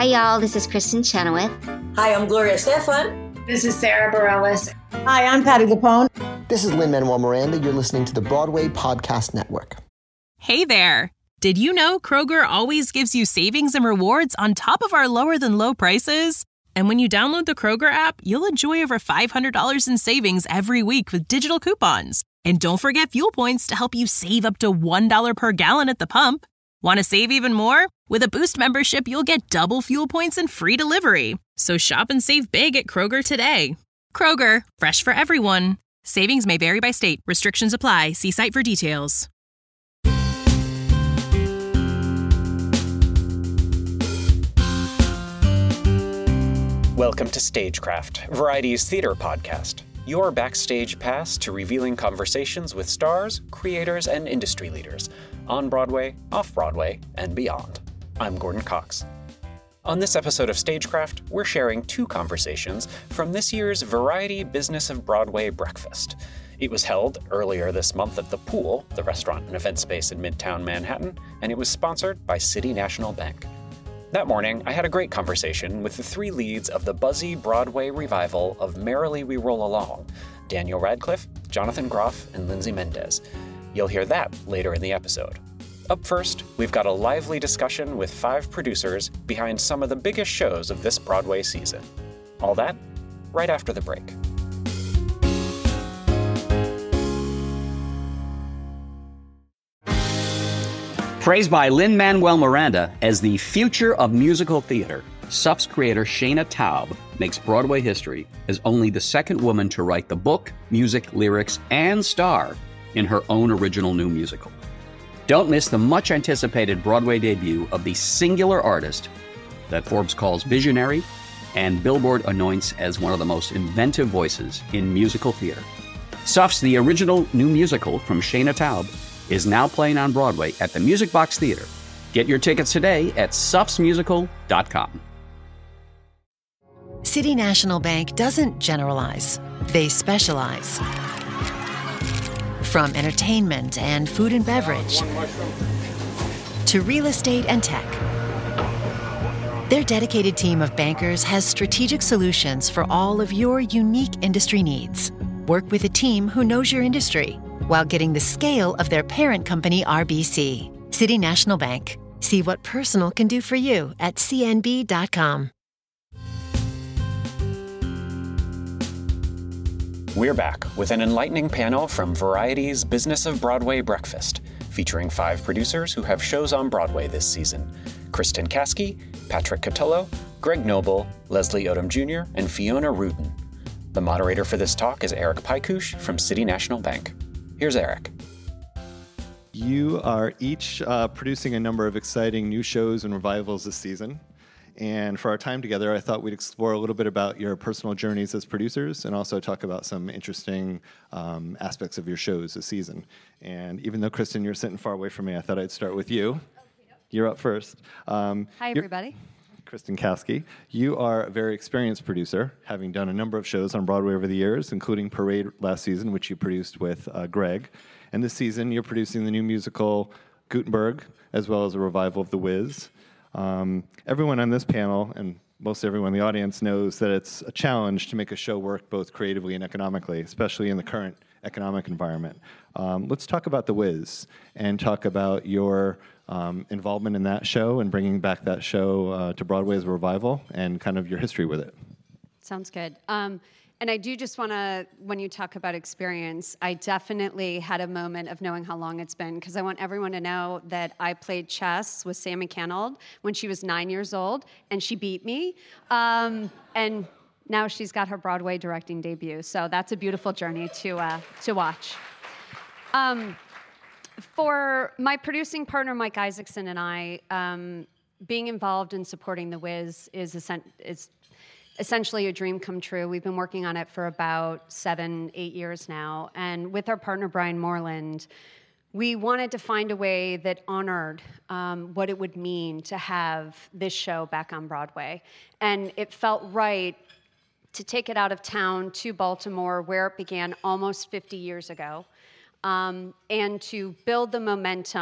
Hi, y'all. This is Kristen Chenoweth. Hi, I'm Gloria Estefan. This is Sarah Bareilles. Hi, I'm Patti LuPone. This is Lin-Manuel Miranda. You're listening to the Broadway Podcast Network. Hey there. Did you know Kroger always gives you savings and rewards on top of our lower than low prices? And when you download the Kroger app, you'll enjoy over $500 in savings every week with digital coupons. And don't forget fuel points to help you save up to $1 per gallon at the pump. Want to save even more? With a Boost membership, you'll get double fuel points and free delivery. So shop and save big at Kroger today. Kroger, fresh for everyone. Savings may vary by state. Restrictions apply. See site for details. Welcome to Stagecraft, Variety's theater podcast. Your backstage pass to revealing conversations with stars, creators, and industry leaders on Broadway, off-Broadway, and beyond. I'm Gordon Cox. On this episode of Stagecraft, we're sharing two conversations from this year's Variety Business of Broadway breakfast. It was held earlier this month at The Pool, the restaurant and event space in Midtown Manhattan, and it was sponsored by City National Bank. That morning, I had a great conversation with the three leads of the buzzy Broadway revival of Merrily We Roll Along, Daniel Radcliffe, Jonathan Groff, and Lindsay Mendez. You'll hear that later in the episode. Up first, we've got a lively discussion with 5 producers behind some of the biggest shows of this Broadway season. All that, right after the break. Praised by Lin-Manuel Miranda as the future of musical theater, SUP's creator Shaina Taub makes Broadway history as only the second woman to write the book, music, lyrics, and star in her own original new musical. Don't miss the much-anticipated Broadway debut of the singular artist that Forbes calls visionary and Billboard anoints as one of the most inventive voices in musical theater. SUP's The Original New Musical from Shaina Taub is now playing on Broadway at the Music Box Theater. Get your tickets today at supsmusical.com. City National Bank doesn't generalize, they specialize. From entertainment and food and beverage to real estate and tech, their dedicated team of bankers has strategic solutions for all of your unique industry needs. Work with a team who knows your industry while getting the scale of their parent company, RBC. City National Bank. See what personal can do for you at cnb.com. We're back with an enlightening panel from Variety's Business of Broadway breakfast, featuring 5 producers who have shows on Broadway this season: Kristen Caskey, Patrick Catullo, Greg Noble, Leslie Odom Jr., and Fiona Rudin. The moderator for this talk is Eric Pykush from City National Bank. Here's Eric. You are each producing a number of exciting new shows and revivals this season. And for our time together, I thought we'd explore a little bit about your personal journeys as producers and also talk about some interesting aspects of your shows this season. And even though, Kristen, you're sitting far away from me, I thought I'd start with you. You're up first. Hi, everybody. Kristen Caskey. You are a very experienced producer, having done a number of shows on Broadway over the years, including Parade last season, which you produced with Greg. And this season, you're producing the new musical Gutenberg, as well as a revival of The Wiz. Everyone on this panel, and most everyone in the audience, knows that it's a challenge to make a show work both creatively and economically, especially in the current economic environment. Let's talk about The Wiz and talk about your involvement in that show and bringing back that show to Broadway as a revival and kind of your history with it. Sounds good. And I do just want to, when you talk about experience, I definitely had a moment of knowing how long it's been, because I want everyone to know that I played chess with Sammy Canold when she was 9 years old, and she beat me. And now she's got her Broadway directing debut, so that's a beautiful journey to watch. For my producing partner, Mike Isaacson, and I, being involved in supporting The Wiz is essentially a dream come true. We've been working on it for about 7-8 years now. And with our partner, Brian Moreland, we wanted to find a way that honored what it would mean to have this show back on Broadway. And it felt right to take it out of town to Baltimore, where it began almost 50 years ago, and to build the momentum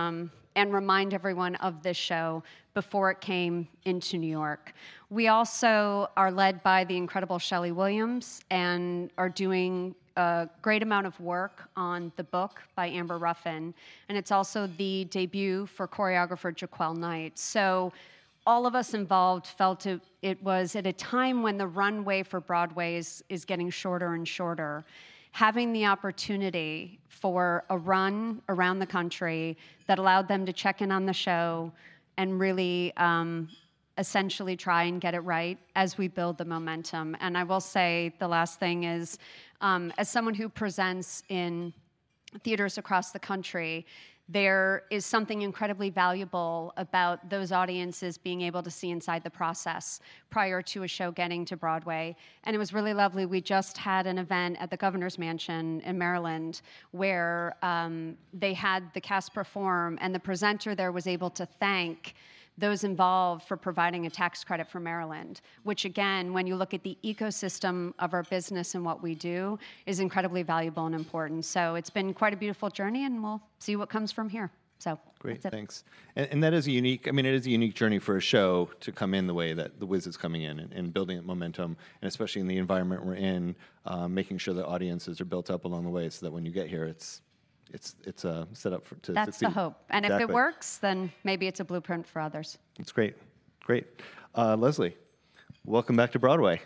and remind everyone of this show before it came into New York. We also are led by the incredible Shelley Williams and are doing a great amount of work on the book by Amber Ruffin, and it's also the debut for choreographer Jaquel Knight. So all of us involved felt it was at a time when the runway for Broadway is getting shorter and shorter. Having the opportunity for a run around the country that allowed them to check in on the show and really essentially try and get it right as we build the momentum. And I will say the last thing is, as someone who presents in theaters across the country, there is something incredibly valuable about those audiences being able to see inside the process prior to a show getting to Broadway. And it was really lovely. We just had an event at the Governor's Mansion in Maryland where they had the cast perform, and the presenter there was able to thank those involved for providing a tax credit for Maryland, which again, when you look at the ecosystem of our business and what we do, is incredibly valuable and important. So it's been quite a beautiful journey, and we'll see what comes from here. So great, thanks. And that is a unique, it is a unique journey for a show to come in the way that The Wiz is coming in and building up momentum, and especially in the environment we're in, making sure that audiences are built up along the way so that when you get here, it's set up to That's succeed. the hope. And Exactly. if it works, then maybe it's a blueprint for others. It's great. Great. Leslie, welcome back to Broadway.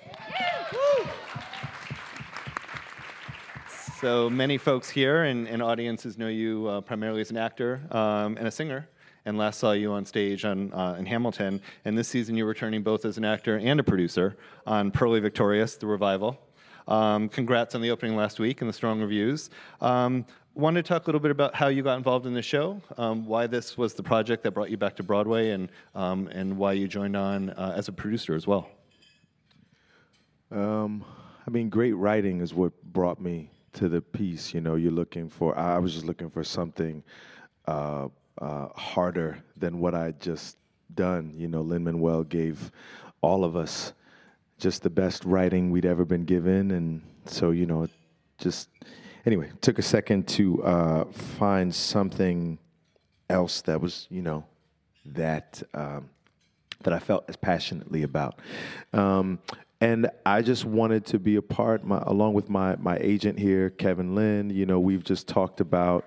So many folks here and audiences know you primarily as an actor and a singer, and last saw you on stage in Hamilton. And this season you're returning both as an actor and a producer on Pearly Victorious, the revival. Congrats on the opening last week and the strong reviews. Wanted to talk a little bit about how you got involved in the show, why this was the project that brought you back to Broadway, and why you joined on as a producer as well. Great writing is what brought me to the piece. I was just looking for something harder than what I'd just done. Lin-Manuel gave all of us just the best writing we'd ever been given, and so, anyway, it took a second to find something else that was, that I felt as passionately about. And I just wanted to be a part, along with my agent here, Kevin Lin. We've just talked about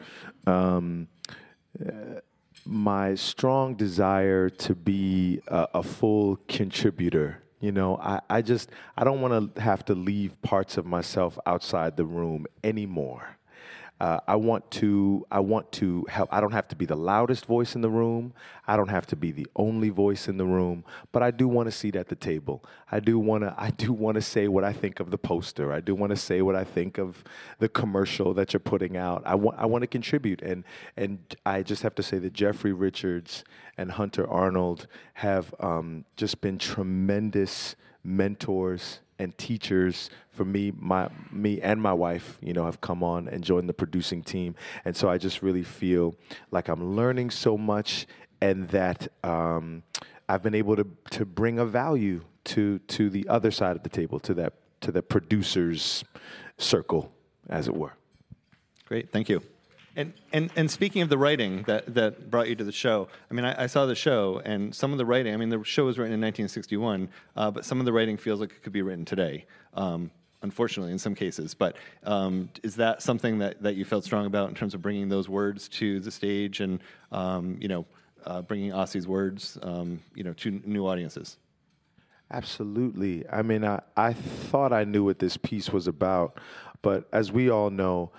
my strong desire to be a full contributor. I don't want to have to leave parts of myself outside the room anymore. I want to help. I don't have to be the loudest voice in the room. I don't have to be the only voice in the room, but I do want a seat at the table. I do want to say what I think of the poster. I do want to say what I think of the commercial that you're putting out. I want to contribute, and I just have to say that Jeffrey Richards and Hunter Arnold have just been tremendous mentors and teachers for me and my wife, have come on and joined the producing team. And so I just really feel like I'm learning so much, and that I've been able to bring a value to the other side of the table, to the producer's circle, as it were. Great, thank you. And speaking of the writing that brought you to the show, I saw the show, and some of the writing, the show was written in 1961, but some of the writing feels like it could be written today, unfortunately, in some cases. But is that something that you felt strong about in terms of bringing those words to the stage and, bringing Ossie's words, to new audiences? Absolutely. I thought I knew what this piece was about, but as we all know,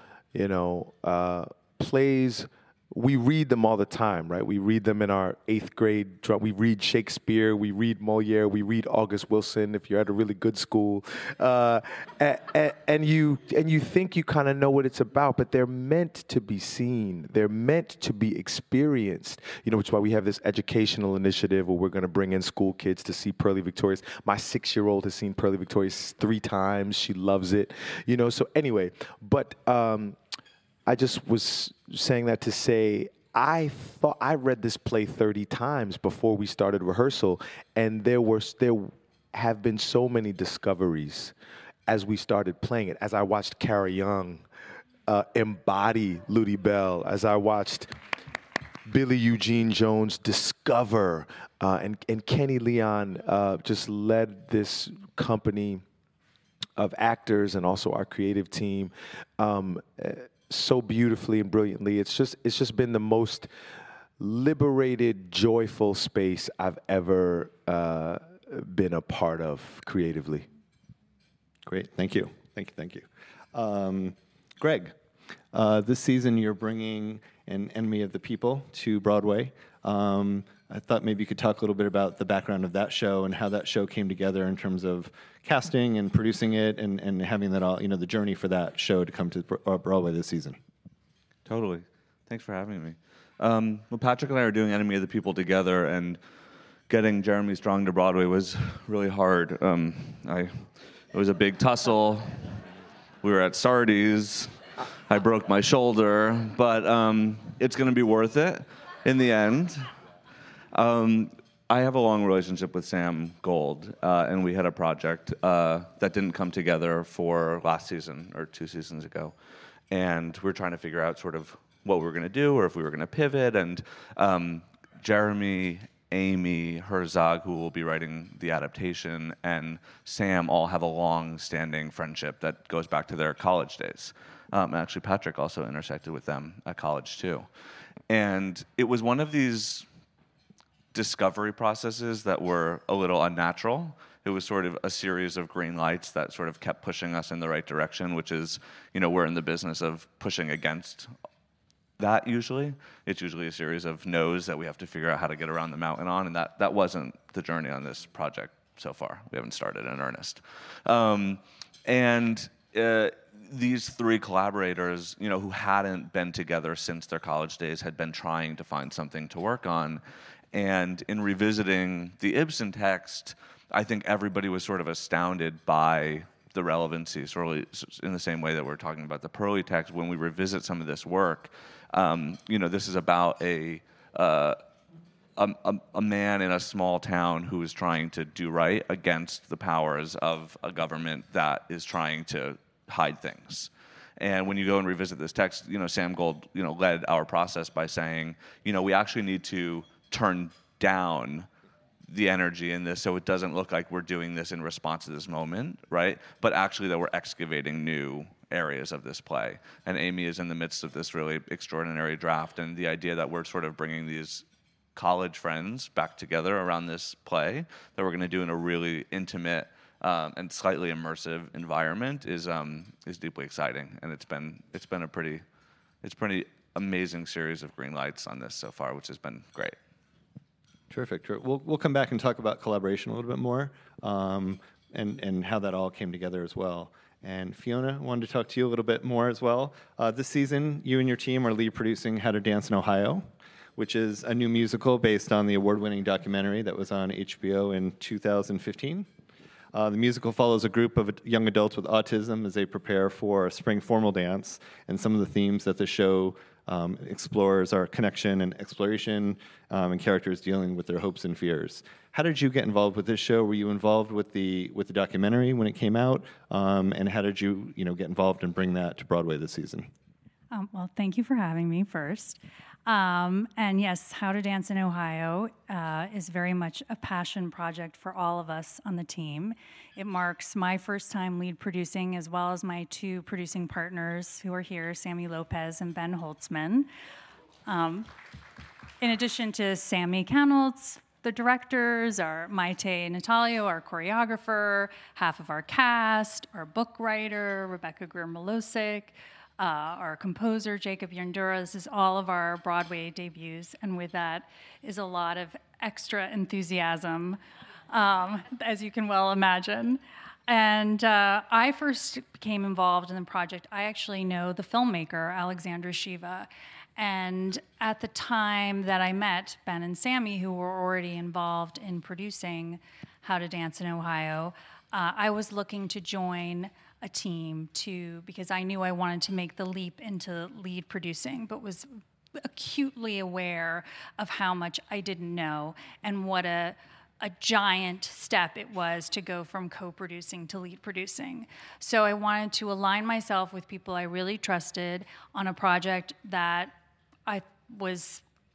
plays, we read them all the time, right? We read them in our 8th grade. We read Shakespeare. We read Moliere. We read August Wilson if you're at a really good school. And you think you kind of know what it's about, but they're meant to be seen. They're meant to be experienced. Which is why we have this educational initiative where we're going to bring in school kids to see Pearly Victorious. My 6-year-old has seen Pearly Victorious 3 times. She loves it. So anyway, but I just was saying that to say, I thought I read this play 30 times before we started rehearsal, and there have been so many discoveries as we started playing it. As I watched Cara Young embody Ludi Bell, as I watched Billy Eugene Jones discover, and Kenny Leon just led this company of actors and also our creative team so beautifully and brilliantly. It's just been the most liberated, joyful space I've ever been a part of creatively. Great, thank you. Greg, this season you're bringing an Enemy of the People to Broadway. I thought maybe you could talk a little bit about the background of that show and how that show came together in terms of casting and producing it and having that all, the journey for that show to come to Broadway this season. Totally. Thanks for having me. Well, Patrick and I are doing Enemy of the People together, and getting Jeremy Strong to Broadway was really hard. It was a big tussle. We were at Sardi's. I broke my shoulder, but it's going to be worth it in the end. I have a long relationship with Sam Gold, and we had a project that didn't come together for last season or 2 seasons ago. And we were trying to figure out sort of what we were going to do or if we were going to pivot. And Jeremy, Amy Herzog, who will be writing the adaptation, and Sam all have a long-standing friendship that goes back to their college days. Actually, Patrick also intersected with them at college, too. And it was one of these discovery processes that were a little unnatural. It was sort of a series of green lights that sort of kept pushing us in the right direction, which is, we're in the business of pushing against that usually. It's usually a series of no's that we have to figure out how to get around the mountain on, and that wasn't the journey on this project so far. We haven't started in earnest. These 3 collaborators, who hadn't been together since their college days, had been trying to find something to work on. And in revisiting the Ibsen text, I think everybody was sort of astounded by the relevancy, sort of in the same way that we're talking about the Purley text. When we revisit some of this work, this is about a man in a small town who is trying to do right against the powers of a government that is trying to hide things. And when you go and revisit this text, Sam Gold, led our process by saying, we actually need to turn down the energy in this so it doesn't look like we're doing this in response to this moment, right? But actually that we're excavating new areas of this play. And Amy is in the midst of this really extraordinary draft, and the idea that we're sort of bringing these college friends back together around this play that we're going to do in a really intimate and slightly immersive environment is deeply exciting. And it's been a pretty amazing series of green lights on this so far, which has been great. Terrific. We'll come back and talk about collaboration a little bit more, and how that all came together as well. And Fiona, I wanted to talk to you a little bit more as well. This season, you and your team are lead producing How to Dance in Ohio, which is a new musical based on the award-winning documentary that was on HBO in 2015. The musical follows a group of young adults with autism as they prepare for a spring formal dance, and some of the themes that the show explores are connection and exploration, and characters dealing with their hopes and fears. How did you get involved with this show? Were you involved with the documentary when it came out? And how did you get involved and bring that to Broadway this season? Well, thank you for having me first. And yes, How to Dance in Ohio is very much a passion project for all of us on the team. It marks my first time lead producing, as well as my 2 producing partners who are here, Sammy Lopez and Ben Holtzman. In addition to Sammy Canoltz, the directors are Maite Natalio, our choreographer, half of our cast, our book writer, Rebecca Greer-Milosic, our composer, Jacob Yandura. This is all of our Broadway debuts, and with that is a lot of extra enthusiasm, as you can well imagine. And I first became involved in the project. I actually know the filmmaker, Alexandra Shiva. And at the time that I met Ben and Sammy, who were already involved in producing How to Dance in Ohio, I was looking to join a team because I knew I wanted to make the leap into lead producing, but was acutely aware of how much I didn't know and what a giant step it was to go from co-producing to lead producing. So I wanted to align myself with people I really trusted on a project that I was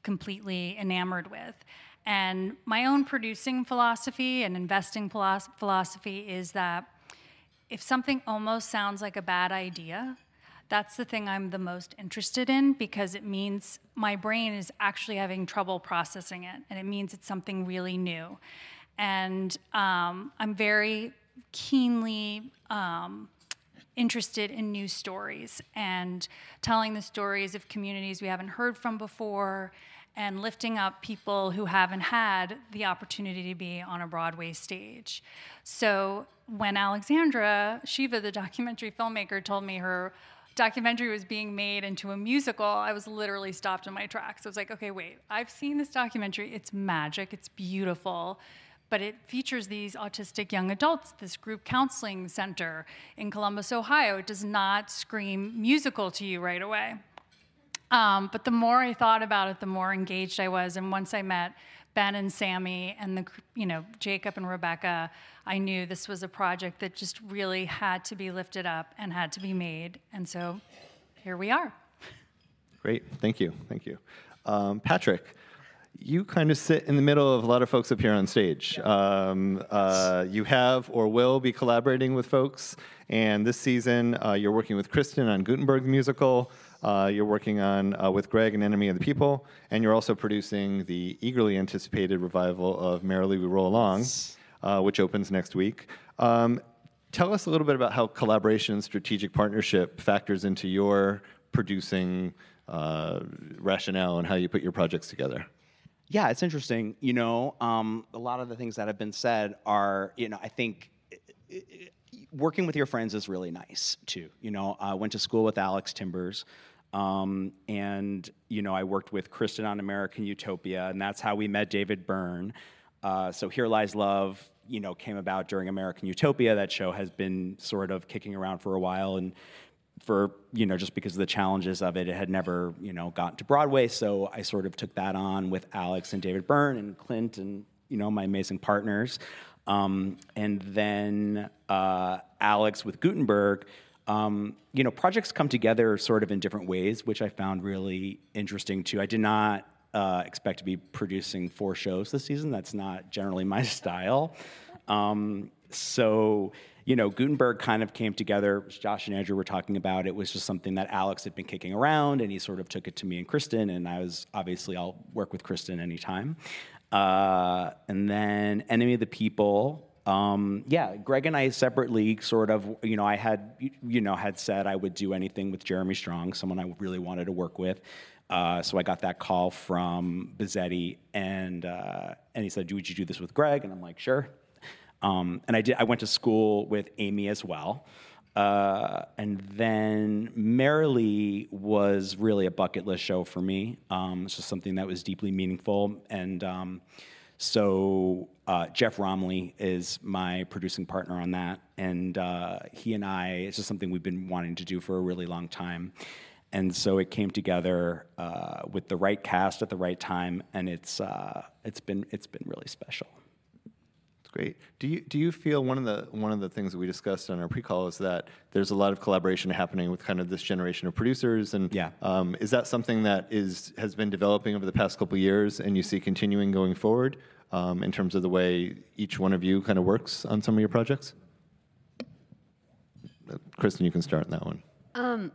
completely enamored with. And my own producing philosophy and investing philosophy is that if something almost sounds like a bad idea, that's the thing I'm the most interested in, because it means my brain is actually having trouble processing it, and it means it's something really new. And I'm very keenly interested in new stories and telling the stories of communities we haven't heard from before, and lifting up people who haven't had the opportunity to be on a Broadway stage. So when Alexandra Shiva, the documentary filmmaker, told me her documentary was being made into a musical, I was literally stopped in my tracks. I was like, okay, wait, I've seen this documentary. It's magic, it's beautiful, but it features these autistic young adults, this group counseling center in Columbus, Ohio. It does not scream musical to you right away. But the more I thought about it, the more engaged I was. And once I met Ben and Sammy and Jacob and Rebecca, I knew this was a project that just really had to be lifted up and had to be made. And so here we are. Great, thank you. Patrick, you kind of sit in the middle of a lot of folks up here on stage. You have or will be collaborating with folks, and this season you're working with Kristen on Gutenberg the musical. You're working on with Greg and Enemy of the People, and you're also producing the eagerly anticipated revival of Merrily We Roll Along, which opens next week. Tell us a little bit about how collaboration and strategic partnership factors into your producing rationale and how you put your projects together. Yeah, it's interesting. A lot of the things that have been said are, I think working with your friends is really nice too. I went to school with Alex Timbers. And I worked with Kristen on American Utopia, and that's how we met David Byrne. So Here Lies Love, came about during American Utopia. That show has been sort of kicking around for a while, and for, just because of the challenges of it, it had never, gotten to Broadway. So I sort of took that on with Alex and David Byrne and Clint and, my amazing partners. And then Alex with Gutenberg. Projects come together sort of in different ways, which I found really interesting too. I did not expect to be producing 4 shows this season. That's not generally my style. So Gutenberg kind of came together, as Josh and Andrew were talking about. It was just something that Alex had been kicking around, and he sort of took it to me and Kristen, and I was, obviously, I'll work with Kristen anytime. And then Enemy of the People. Greg and I separately sort of, I had said I would do anything with Jeremy Strong, someone I really wanted to work with. So I got that call from Bizzetti, and he said, would you do this with Greg? And I'm like, sure. And I did. I went to school with Amy as well. And then Merrily was really a bucket list show for me. It's just something that was deeply meaningful. And so Jeff Romley is my producing partner on that. And he and I, it's just something we've been wanting to do for a really long time. And so it came together with the right cast at the right time, and it's been really special. Great. Do you feel one of the things that we discussed on our pre-call is that there's a lot of collaboration happening with kind of this generation of producers, and is that something that has been developing over the past couple of years, and you see continuing going forward in terms of the way each one of you kind of works on some of your projects? Kristen, you can start on that one.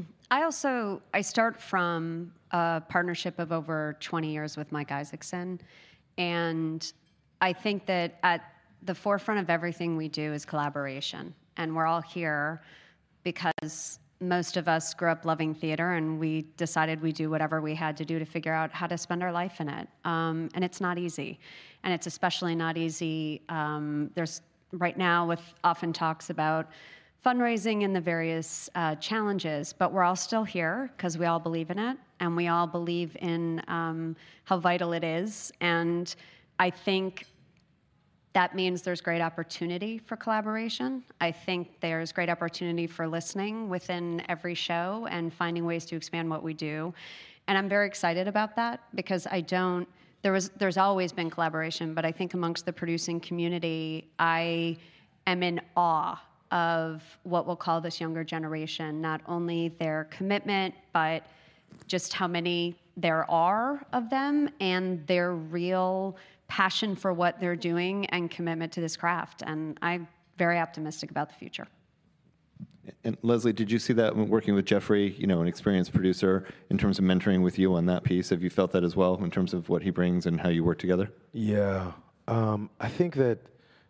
I start from a partnership of over 20 years with Mike Isaacson, and I think that at the forefront of everything we do is collaboration. And we're all here because most of us grew up loving theater, and we decided we'd do whatever we had to do to figure out how to spend our life in it. And it's not easy. And it's especially not easy. There's right now with often talks about fundraising and the various challenges, but we're all still here because we all believe in it, and we all believe in how vital it is. And I think that means there's great opportunity for collaboration. I think there's great opportunity for listening within every show and finding ways to expand what we do. And I'm very excited about that because there's always been collaboration, but I think amongst the producing community, I am in awe of what we'll call this younger generation, not only their commitment, but just how many there are of them and their real passion for what they're doing and commitment to this craft. And I'm very optimistic about the future. And Leslie, did you see that when working with Jeffrey, an experienced producer, in terms of mentoring with you on that piece? Have you felt that as well in terms of what he brings and how you work together? Yeah. I think that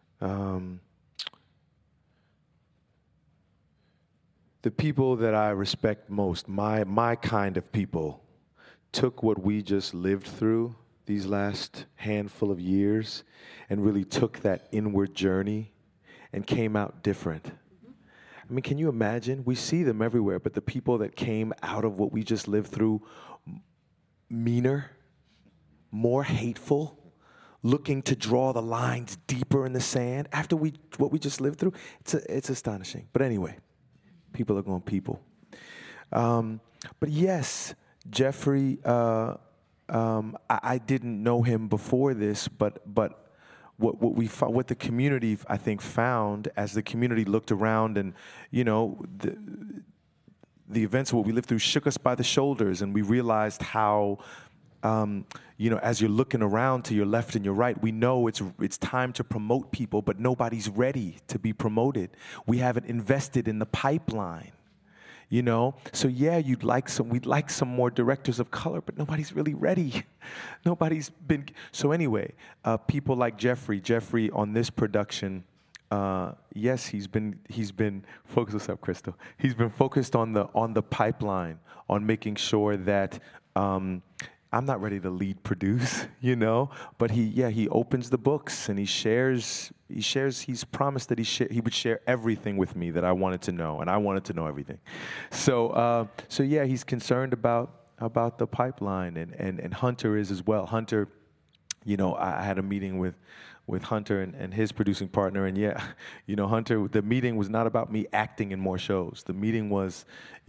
the people that I respect most, my kind of people, took what we just lived through these last handful of years and really took that inward journey and came out different. I mean, can you imagine? We see them everywhere, but the people that came out of what we just lived through meaner, more hateful, looking to draw the lines deeper in the sand after what we just lived through, it's astonishing. But anyway, people are going people. But yes, Jeffrey, I didn't know him before this, but what the community, I think, found as the community looked around, and the events of what we lived through shook us by the shoulders, and we realized how as you're looking around to your left and your right, we know it's time to promote people, but nobody's ready to be promoted. We haven't invested in the pipeline. So yeah, we'd like some more directors of color, but nobody's really ready. Nobody's been. So anyway, people like Jeffrey on this production, yes, he's been focused. What's up, Crystal? He's been focused on the pipeline, on making sure that. I'm not ready to lead produce, but he opens the books and he shares, he's promised that he would share everything with me that I wanted to know, and I wanted to know everything. So yeah, he's concerned about the pipeline, and Hunter is as well. Hunter, I had a meeting with Hunter and his producing partner, and yeah, Hunter, the meeting was not about me acting in more shows. The meeting was,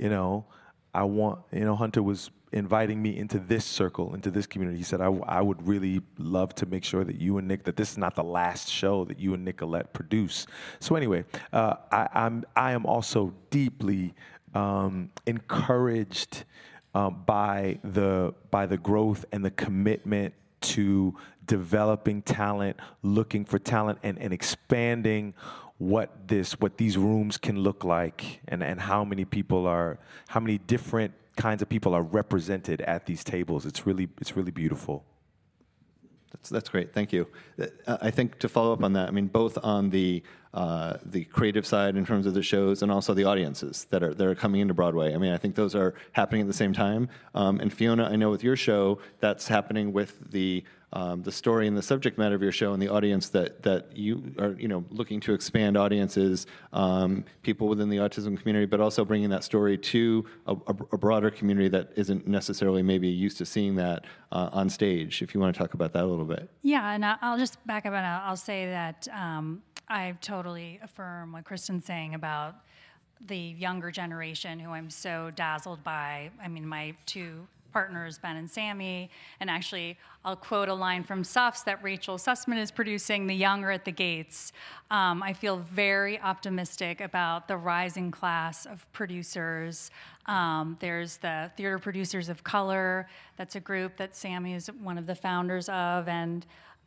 Hunter was inviting me into this circle, into this community. He said, I would really love to make sure that you and Nick, that this is not the last show that you and Nicolette produce. So anyway, I am also deeply encouraged by the growth and the commitment to developing talent, looking for talent, and expanding what these rooms can look like, and how many different kinds of people are represented at these tables. It's really beautiful. That's great. Thank you. I think to follow up on that, both on the creative side in terms of the shows, and also the audiences that are coming into Broadway. I think those are happening at the same time. And Fiona, I know with your show, that's happening with the story and the subject matter of your show, and the audience that you are looking to expand audiences, people within the autism community, but also bringing that story to a broader community that isn't necessarily maybe used to seeing that on stage. If you want to talk about that a little bit. Yeah, and I'll just back up and I'll say that I totally affirm what Kristen's saying about the younger generation, who I'm so dazzled by. My two partners, Ben and Sammy, and actually I'll quote a line from Suffs that Rachel Sussman is producing, The Young Are at the Gates. I feel very optimistic about the rising class of producers. There's the Theater Producers of Color. That's a group that Sammy is one of the founders of, and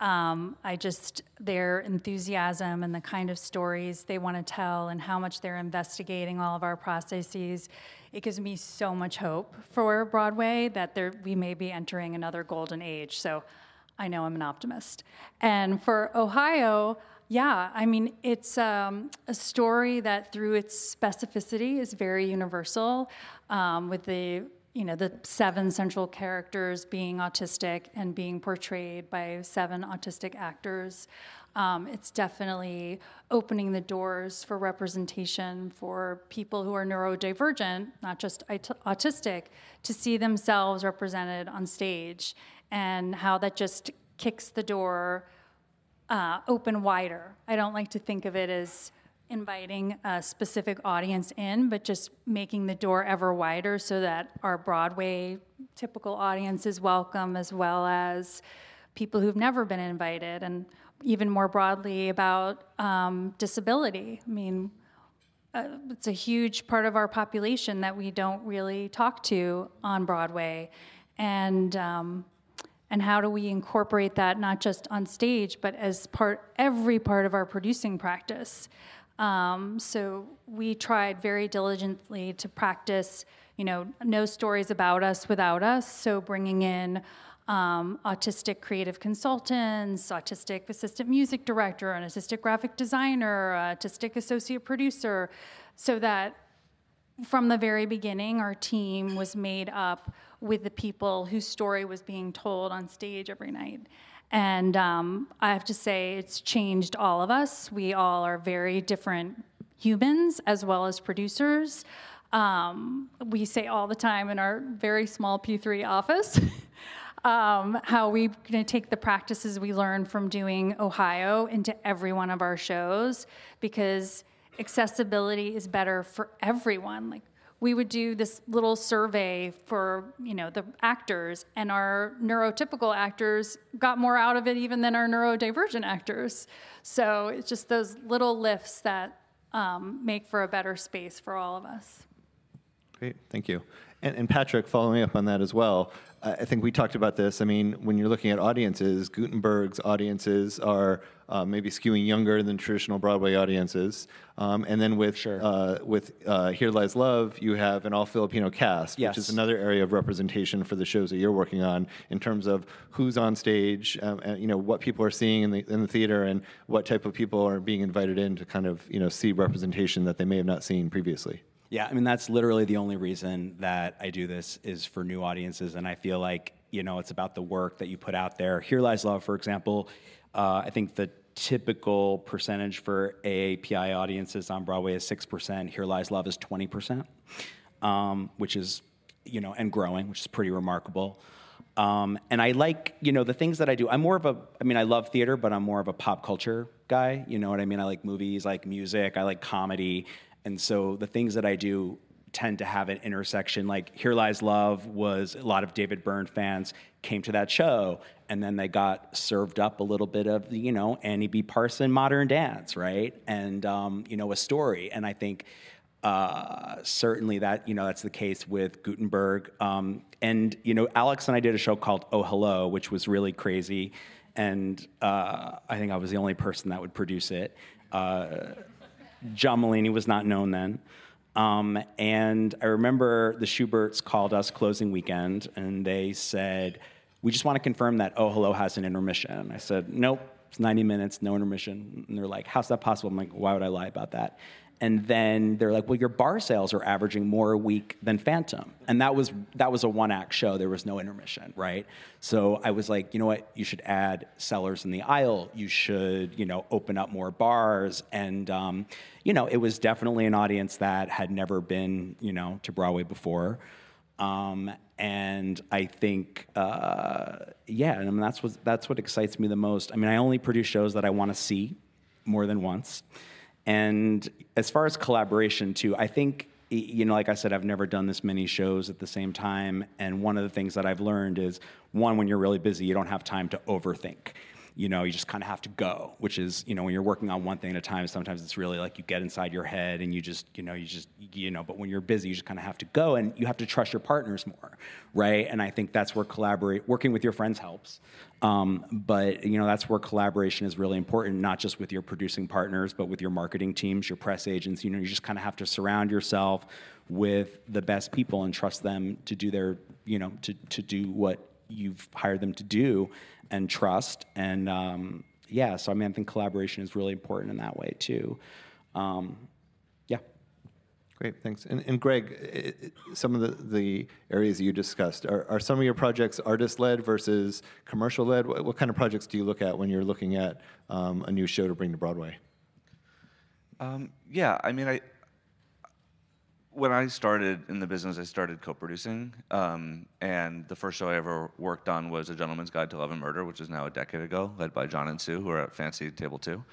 their enthusiasm and the kind of stories they want to tell and how much they're investigating all of our processes, it gives me so much hope for Broadway that we may be entering another golden age. So I know I'm an optimist. And for Ohio, yeah, it's a story that through its specificity is very universal, with the 7 central characters being autistic and being portrayed by 7 autistic actors. It's definitely opening the doors for representation for people who are neurodivergent, not just autistic, to see themselves represented on stage, and how that just kicks the door open wider. I don't like to think of it as inviting a specific audience in, but just making the door ever wider so that our Broadway typical audience is welcome, as well as people who've never been invited, and even more broadly about disability. It's a huge part of our population that we don't really talk to on Broadway. and how do we incorporate that not just on stage, but as every part of our producing practice. So we tried very diligently to practice, no stories about us without us. So bringing in autistic creative consultants, autistic assistant music director, an autistic graphic designer, autistic associate producer, so that from the very beginning, our team was made up with the people whose story was being told on stage every night. And I have to say, it's changed all of us. We all are very different humans as well as producers. We say all the time in our very small P3 office how we're going to take the practices we learned from doing Ohio into every one of our shows, because accessibility is better for everyone. Like, we would do this little survey for, the actors, and our neurotypical actors got more out of it even than our neurodivergent actors. So it's just those little lifts that make for a better space for all of us. Great, thank you. And Patrick, following up on that as well, I think we talked about this. I mean, when you're looking at audiences, Gutenberg's audiences are maybe skewing younger than traditional Broadway audiences. And then with Here Lies Love, you have an all-Filipino cast, which is another area of representation for the shows that you're working on in terms of who's on stage, and, what people are seeing in the theater, and what type of people are being invited in to kind of, see representation that they may have not seen previously. Yeah, I mean, that's literally the only reason that I do this, is for new audiences, and I feel like, it's about the work that you put out there. Here Lies Love, for example, I think the typical percentage for AAPI audiences on Broadway is 6%. Here Lies Love is 20%, which is, and growing, which is pretty remarkable. And I like, the things that I do. I love theater, but I'm more of a pop culture guy. You know what I mean? I like movies, I like music, I like comedy. And so the things that I do tend to have an intersection. Like Here Lies Love was, a lot of David Byrne fans came to that show, and then they got served up a little bit of the, Annie B. Parson modern dance, right? And, a story. And I think certainly that, that's the case with Gutenberg. And, Alex and I did a show called Oh Hello, which was really crazy. And I think I was the only person that would produce it. John Mulaney was not known then. And I remember the Schuberts called us closing weekend, and they said, we just want to confirm that Oh Hello has an intermission. I said, nope, it's 90 minutes, no intermission. And they're like, how's that possible? I'm like, why would I lie about that? And then they're like, well, your bar sales are averaging more a week than Phantom. And that was a one-act show. There was no intermission, right? So I was like, you know what? You should add sellers in the aisle. You should, open up more bars. And, it was definitely an audience that had never been, to Broadway before. And I think, that's what excites me the most. I mean, I only produce shows that I want to see more than once. And as far as collaboration, too, I think, like I said, I've never done this many shows at the same time. And one of the things that I've learned is, one, when you're really busy, you don't have time to overthink. You just kind of have to go, which is, when you're working on one thing at a time, sometimes it's really like you get inside your head and you just, but when you're busy, you just kind of have to go, and you have to trust your partners more, right? And I think that's where working with your friends helps. But, that's where collaboration is really important, not just with your producing partners, but with your marketing teams, your press agents. You just kind of have to surround yourself with the best people and trust them to do their, to do what you've hired them to do, and trust. And so I think collaboration is really important in that way too. Great, thanks. And Greg, some of the areas you discussed, are some of your projects artist-led versus commercial-led? What kind of projects do you look at when you're looking at a new show to bring to Broadway? When I started in the business, I started co-producing, and the first show I ever worked on was A Gentleman's Guide to Love and Murder, which is now a decade ago, led by John and Sue, who are at Fancy Table 2.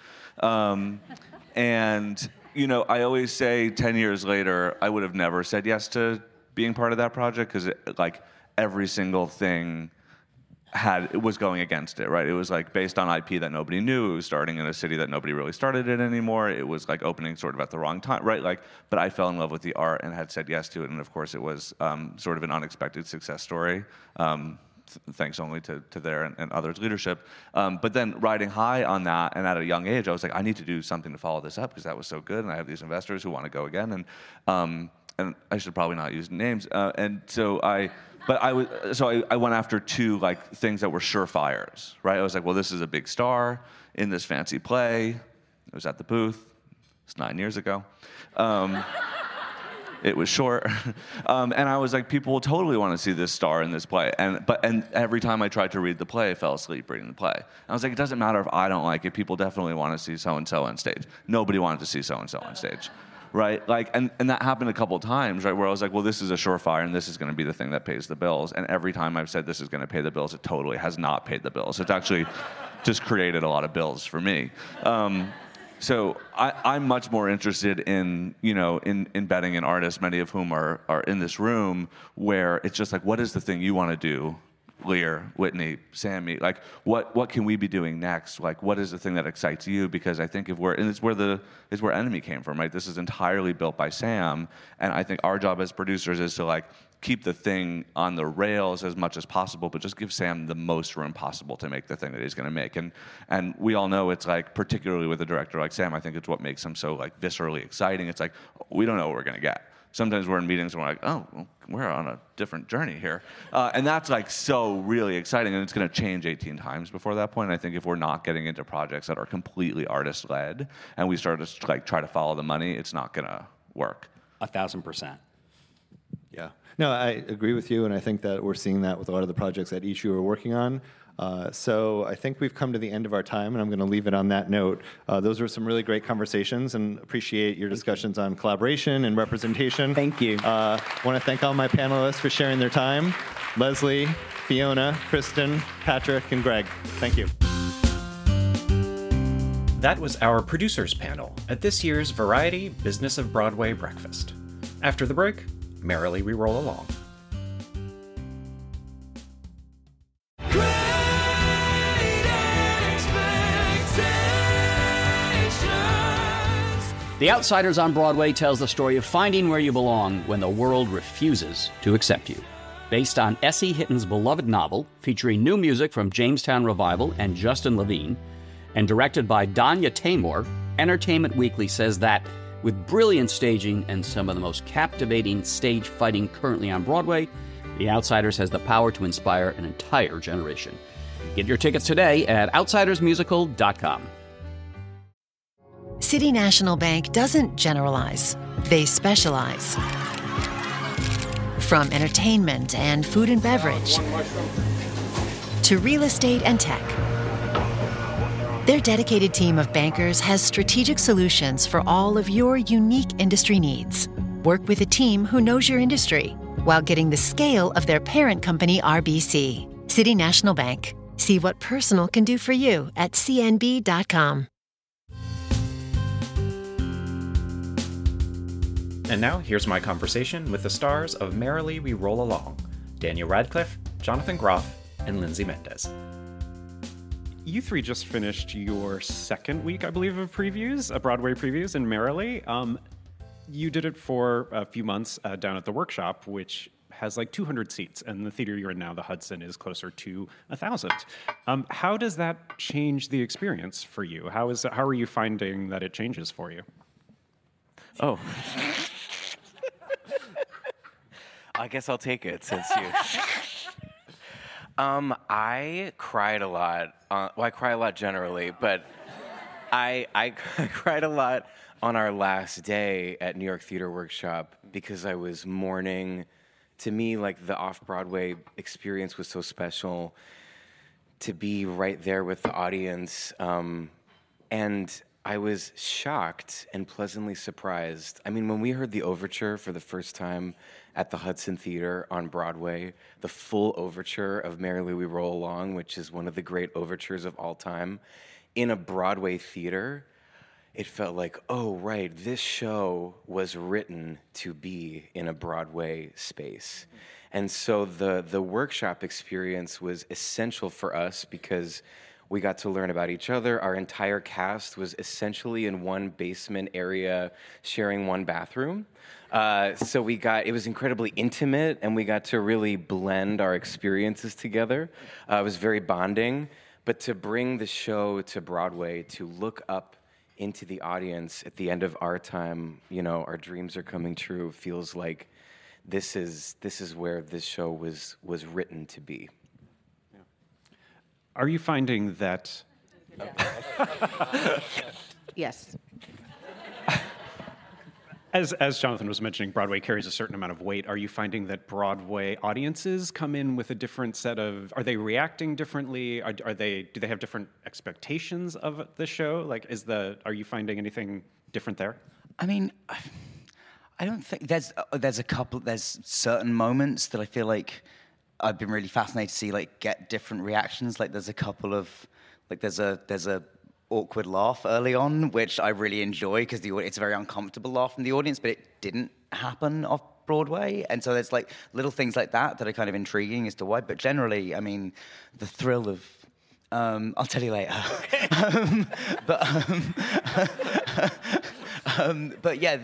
And, I always say 10 years later, I would have never said yes to being part of that project, because every single thing was going against it, right? It was like based on IP that nobody knew. It was starting in a city that nobody really started in anymore. It was like opening sort of at the wrong time, right? Like, but I fell in love with the art and had said yes to it, and of course it was sort of an unexpected success story. Thanks only to their and others' leadership. But then riding high on that, and at a young age, I was like, I need to do something to follow this up because that was so good, and I have these investors who want to go again, and I should probably not use names. And so I went after two like things that were surefires, right? I was like, well, this is a big star in this fancy play. It was at the booth. It's 9 years ago. It was short, and I was like, people will totally want to see this star in this play. And every time I tried to read the play, I fell asleep reading the play. And I was like, it doesn't matter if I don't like it. People definitely want to see so and so on stage. Nobody wanted to see so and so on stage, right? Like, and that happened a couple of times, right? Where I was like, well, this is a surefire, and this is going to be the thing that pays the bills. And every time I've said this is going to pay the bills, it totally has not paid the bills. It's actually just created a lot of bills for me. So I'm much more interested in betting in artists, many of whom are in this room, where it's just like, what is the thing you want to do, Lear, Whitney, Sammy? Like, what can we be doing next? Like, what is the thing that excites you? Because I think it's where Enemy came from, right? This is entirely built by Sam, and I think our job as producers is to like keep the thing on the rails as much as possible, but just give Sam the most room possible to make the thing that he's going to make. And we all know it's like, particularly with a director like Sam, I think it's what makes him so like viscerally exciting. It's like, we don't know what we're going to get. Sometimes we're in meetings and we're like, oh, well, we're on a different journey here. And that's like so really exciting, and it's going to change 18 times before that point. And I think if we're not getting into projects that are completely artist-led and we start to like try to follow the money, it's not going to work. 1,000%. Yeah. No, I agree with you, and I think that we're seeing that with a lot of the projects that each of you are working on. So I think we've come to the end of our time, and I'm going to leave it on that note. Those were some really great conversations, and appreciate your discussions on collaboration and representation. Thank you. I want to thank all my panelists for sharing their time. Leslie, Fiona, Kristen, Patrick, and Greg. Thank you. That was our producers panel at this year's Variety Business of Broadway Breakfast. After the break, merrily we roll along. The Outsiders on Broadway tells the story of finding where you belong when the world refuses to accept you. Based on S.E. Hitton's beloved novel, featuring new music from Jamestown Revival and Justin Levine, and directed by Danya Tamor, Entertainment Weekly says that, with brilliant staging and some of the most captivating stage fighting currently on Broadway, The Outsiders has the power to inspire an entire generation. Get your tickets today at outsidersmusical.com. City National Bank doesn't generalize, they specialize. From entertainment and food and beverage to real estate and tech, their dedicated team of bankers has strategic solutions for all of your unique industry needs. Work with a team who knows your industry while getting the scale of their parent company, RBC. City National Bank. See what personal can do for you at cnb.com. And now, here's my conversation with the stars of Merrily We Roll Along, Daniel Radcliffe, Jonathan Groff, and Lindsay Mendez. You three just finished your second week, I believe, of previews, Broadway previews in Merrily. You did it for a few months down at the Workshop, which has like 200 seats, and the theater you're in now, the Hudson, is closer to 1,000. How does that change the experience for you? How are you finding that it changes for you? Oh. I guess I'll take it since you... I cried a lot. Well, I cry a lot generally, but I cried a lot on our last day at New York Theater Workshop because I was mourning. To me, like, the off-Broadway experience was so special to be right there with the audience. And I was shocked and pleasantly surprised. I mean, when we heard the overture for the first time at the Hudson Theater on Broadway, the full overture of Merrily We Roll Along, which is one of the great overtures of all time, in a Broadway theater, it felt like, oh, right, this show was written to be in a Broadway space. And so the workshop experience was essential for us because we got to learn about each other. Our entire cast was essentially in one basement area, sharing one bathroom. So it was incredibly intimate, and we got to really blend our experiences together. It was very bonding. But to bring the show to Broadway, to look up into the audience at the end of our time, our dreams are coming true, feels like this is where this show was written to be. Are you finding that? Yes. As Jonathan was mentioning, Broadway carries a certain amount of weight. Are you finding that Broadway audiences come in with a different set of? Are they reacting differently? Do they have different expectations of the show? Are you finding anything different there? I mean, I don't think there's certain moments that I feel like I've been really fascinated to see get different reactions. There's a couple of there's a awkward laugh early on, which I really enjoy because it's a very uncomfortable laugh from the audience, but it didn't happen off Broadway. And so there's little things like that are kind of intriguing as to why. But generally, I mean, the thrill of, I'll tell you later. But yeah,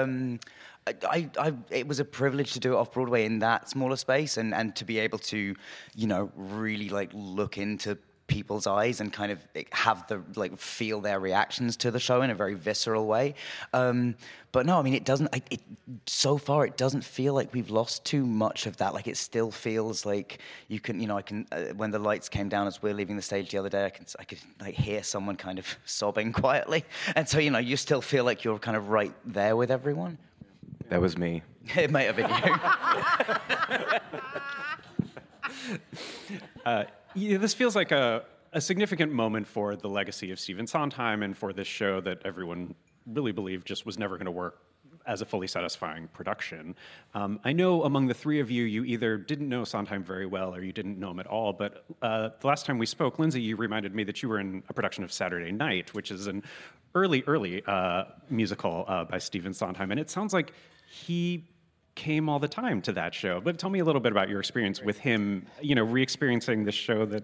it was a privilege to do it off Broadway in that smaller space and to be able to, really look into people's eyes and kind of have feel their reactions to the show in a very visceral way. But no, I mean, so far it doesn't feel like we've lost too much of that. It still feels like you can, I can, when the lights came down as we were leaving the stage the other day, I could hear someone kind of sobbing quietly. And so, you still feel like you're kind of right there with everyone. That was me. It might have been you. This feels like a significant moment for the legacy of Stephen Sondheim and for this show that everyone really believed just was never going to work as a fully satisfying production. I know among the three of you, you either didn't know Sondheim very well or you didn't know him at all, but the last time we spoke, Lindsay, you reminded me that you were in a production of Saturday Night, which is an early musical by Stephen Sondheim, and it sounds like he came all the time to that show. But tell me a little bit about your experience with him, re-experiencing this show that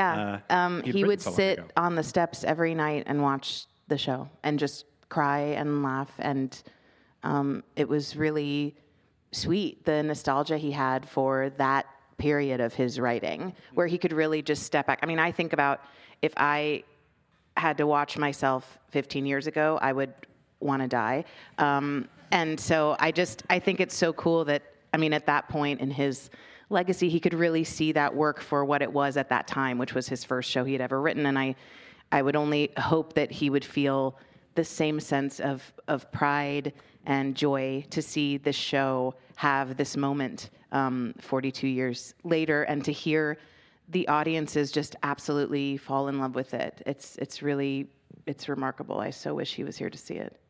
he would sit on the steps every night and watch the show and just cry and laugh, and it was really sweet, the nostalgia he had for that period of his writing where he could really just step back. I mean, I think about if I had to watch myself 15 years ago, I would want to die. And so I think it's so cool that, I mean, at that point in his legacy, he could really see that work for what it was at that time, which was his first show he had ever written. And I would only hope that he would feel the same sense of pride and joy to see this show have this moment 42 years later, and to hear the audiences just absolutely fall in love with it. It's remarkable. I so wish he was here to see it.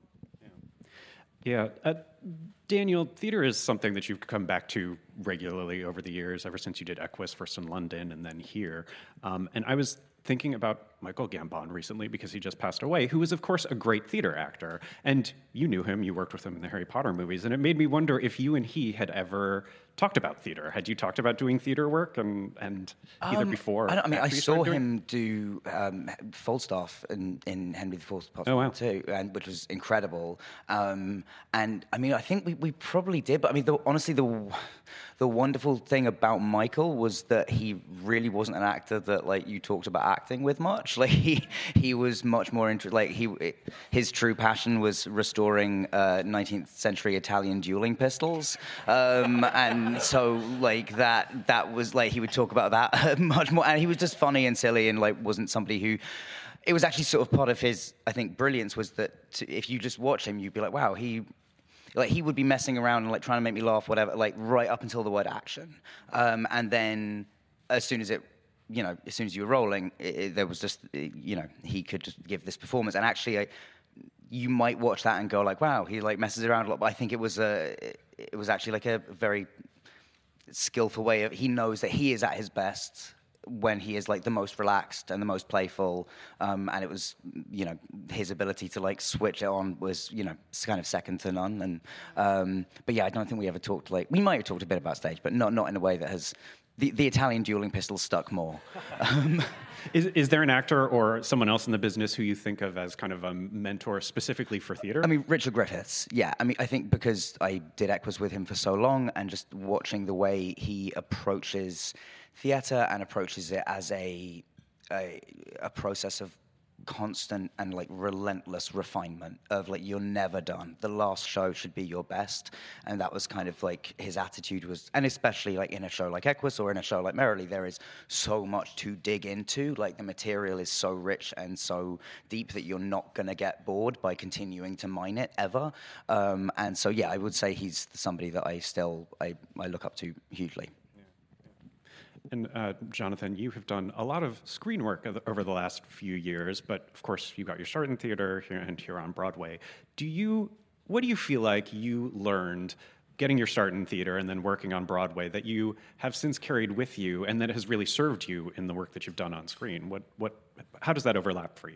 Yeah. Daniel, theater is something that you've come back to regularly over the years, ever since you did Equus first in London and then here. And I was thinking about Michael Gambon recently because he just passed away, who was, of course, a great theater actor. And you knew him, you worked with him in the Harry Potter movies, and it made me wonder if you and he had ever talked about theater. Had you talked about doing theater work and either before or I saw him do Falstaff in Henry IV too, and which was incredible. And I mean, I think we probably did, but I mean, honestly, the wonderful thing about Michael was that he really wasn't an actor that you talked about acting with much. He was much more interested. His true passion was restoring 19th century Italian dueling pistols, and so that was he would talk about that much more, and he was just funny and silly and wasn't somebody who. It was actually sort of part of his, I think, brilliance was that if you just watch him, you'd be like, wow, he would be messing around and trying to make me laugh, whatever, right up until the word action, and then as soon as you were rolling, there was just, he could just give this performance. And actually, you might watch that and go wow, he messes around a lot. But I think it was actually a very skillful way of, he knows that he is at his best when he is like the most relaxed and the most playful, and it was, you know, his ability to like switch it on was, you know, kind of second to none. And but yeah, I don't think we ever talked, like, we might have talked a bit about stage, but not in a way that has the Italian dueling pistol stuck more. Is there an actor or someone else in the business who you think of as kind of a mentor specifically for theater? I mean, Richard Griffiths, yeah. I mean, I think because I did Equus with him for so long, and just watching the way he approaches theater and approaches it as a process of constant and like relentless refinement of like, you're never done. The last show should be your best. And that was kind of like his attitude was, and especially like in a show like Equus or in a show like Merrily, there is so much to dig into. Like the material is so rich and so deep that you're not going to get bored by continuing to mine it ever. And so, yeah, I would say he's somebody that I look up to hugely. And Jonathan, you have done a lot of screen work over the last few years, but of course you got your start in theater here on Broadway. What do you feel like you learned getting your start in theater and then working on Broadway that you have since carried with you and that has really served you in the work that you've done on screen? How does that overlap for you?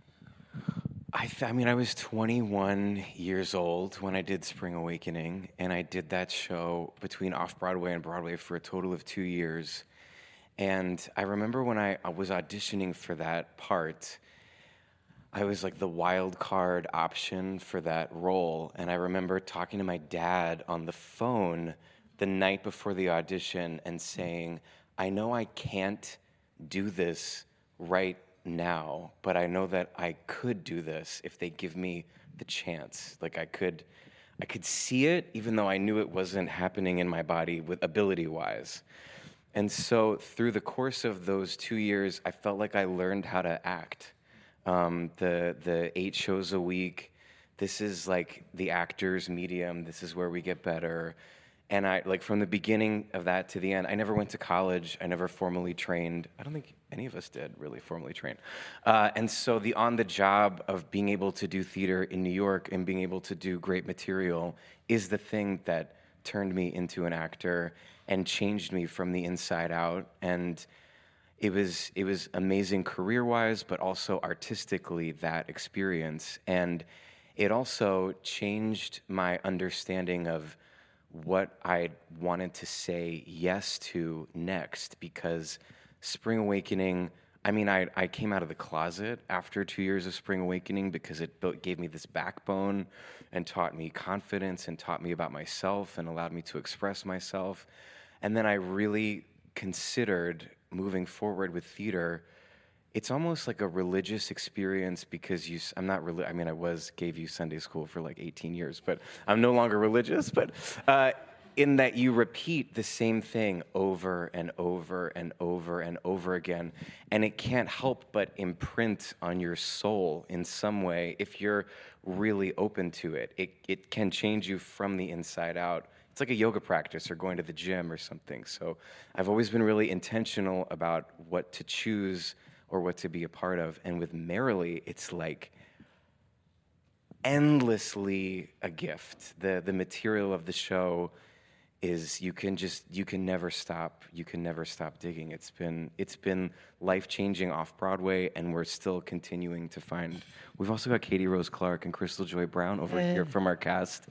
I mean, I was 21 years old when I did Spring Awakening, and I did that show between Off-Broadway and Broadway for a total of 2 years. And I remember when I was auditioning for that part, I was like the wild card option for that role. And I remember talking to my dad on the phone the night before the audition and saying, I know I can't do this right now, but I know that I could do this if they give me the chance. Like I could see it, even though I knew it wasn't happening in my body with ability-wise. And so through the course of those 2 years, I felt like I learned how to act. The 8 shows a week, this is like the actor's medium. This is where we get better. And I, like, from the beginning of that to the end, I never went to college. I never formally trained. I don't think any of us did really formally train. And so the on-the-job of being able to do theater in New York and being able to do great material is the thing that turned me into an actor and changed me from the inside out. And it was amazing career-wise, but also artistically, that experience. And it also changed my understanding of what I wanted to say yes to next, because Spring Awakening, I mean, I came out of the closet after 2 years of Spring Awakening because it gave me this backbone and taught me confidence and taught me about myself and allowed me to express myself. And then I really considered moving forward with theater. It's almost like a religious experience because I'm not I mean, gave you Sunday school for like 18 years, but I'm no longer religious. But in that you repeat the same thing over and over and over and over again, and it can't help but imprint on your soul in some way if you're really open to it. It can change you from the inside out. It's like a yoga practice or going to the gym or something. So I've always been really intentional about what to choose or what to be a part of. And with Merrily, it's like endlessly a gift. The material of the show is you can never stop digging. It's been life-changing off-Broadway, and we're still continuing to find. We've also got Katie Rose Clark and Crystal Joy Brown over here from our cast.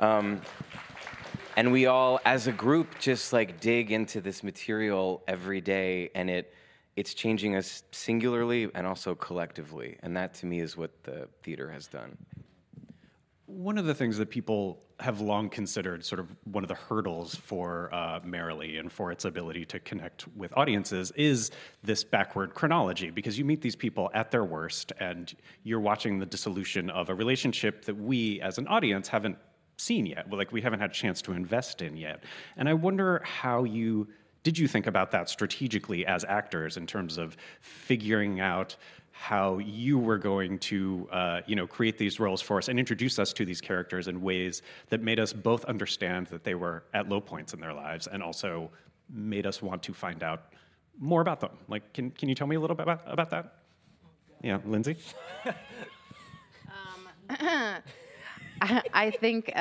And we all, as a group, just like dig into this material every day, and it's changing us singularly and also collectively. And that, to me, is what the theater has done. One of the things that people have long considered sort of one of the hurdles for Merrily and for its ability to connect with audiences is this backward chronology, because you meet these people at their worst and you're watching the dissolution of a relationship that we as an audience haven't seen yet, like we haven't had a chance to invest in yet. And I wonder did you think about that strategically as actors in terms of figuring out how you were going to create these roles for us and introduce us to these characters in ways that made us both understand that they were at low points in their lives and also made us want to find out more about them? Like, can you tell me a little bit about that? Yeah, Lindsay? I think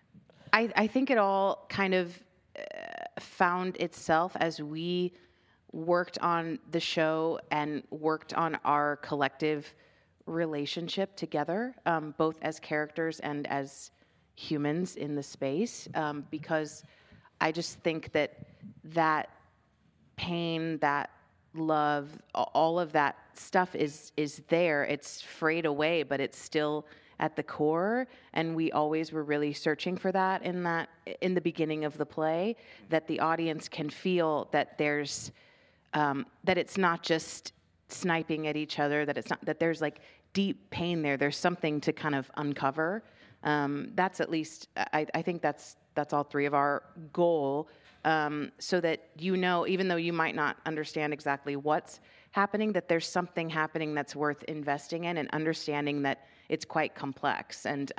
I think it all kind of found itself as we worked on the show and worked on our collective relationship together, both as characters and as humans in the space, because I just think that pain, that love, all of that stuff is there. It's frayed away, but it's still at the core, and we always were really searching for that in the beginning of the play, that the audience can feel that there's that it's not just sniping at each other, that there's like deep pain there. There's something to kind of uncover. That's at least I think that's all three of our goal, so that even though you might not understand exactly what's happening, that there's something happening that's worth investing in and understanding that it's quite complex. And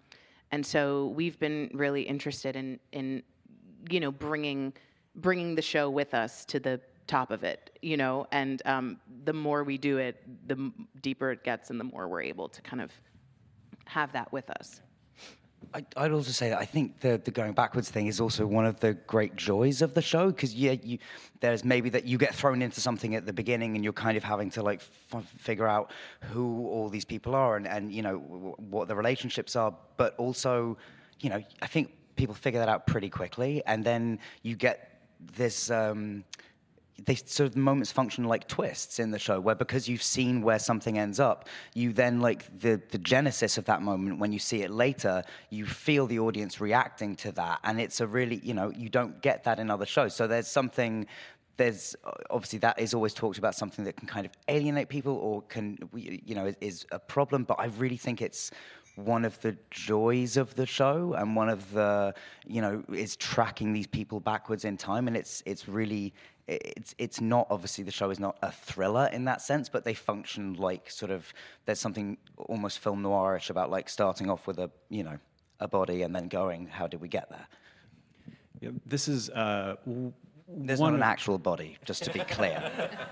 so we've been really interested in bringing the show with us to the top of it, and the more we do it, the deeper it gets and the more we're able to kind of have that with us. I'd also say that I think the going backwards thing is also one of the great joys of the show, because there's maybe that you get thrown into something at the beginning and you're kind of having to like figure out who all these people are and what the relationships are, but also I think people figure that out pretty quickly, and then you get this they sort of moments function like twists in the show, where because you've seen where something ends up, you then like the genesis of that moment, when you see it later, you feel the audience reacting to that, and it's a really, you don't get that in other shows. So there's obviously that is always talked about, something that can kind of alienate people or can, is a problem, but I really think it's one of the joys of the show, and one of the, is tracking these people backwards in time, and it's really, it's not, obviously the show is not a thriller in that sense, but they function like sort of, there's something almost film noirish about like starting off with a body and then going, how did we get there? Yeah, this is there's not an actual body, just to be clear.